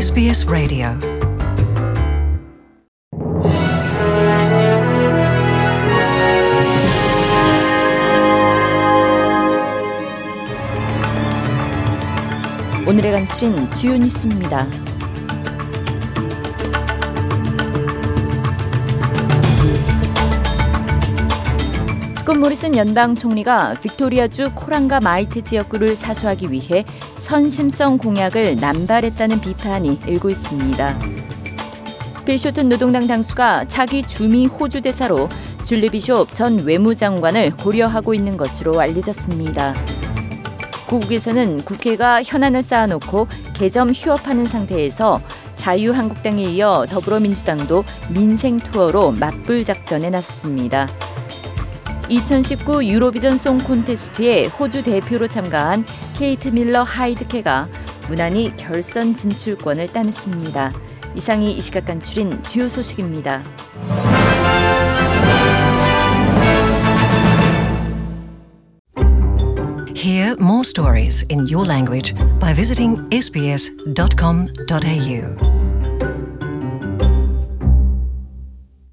SBS 라디오 오늘의 간추린 주요 뉴스입니다. 스콧 모리슨 연방 총리가 빅토리아주 코랑가 마이트 지역구를 사수하기 위해 선심성 공약을 남발했다는 비판이 일고 있습니다. 빌 쇼튼 노동당 당수가 차기 주미 호주 대사로 줄리 비숍 전 외무장관을 고려하고 있는 것으로 알려졌습니다. 고국에서는 국회가 현안을 쌓아놓고 개점 휴업하는 상태에서 자유한국당에 이어 더불어민주당도 민생 투어로 맞불 작전에 나섰습니다. 2019 유로비전 송 콘테스트에 호주 대표로 참가한 케이트 밀러 하이드케가 무난히 결선 진출권을 따냈습니다. 이상이 이 시각 간추린 주요 소식입니다. Hear more stories in your language by visiting sbs.com.au.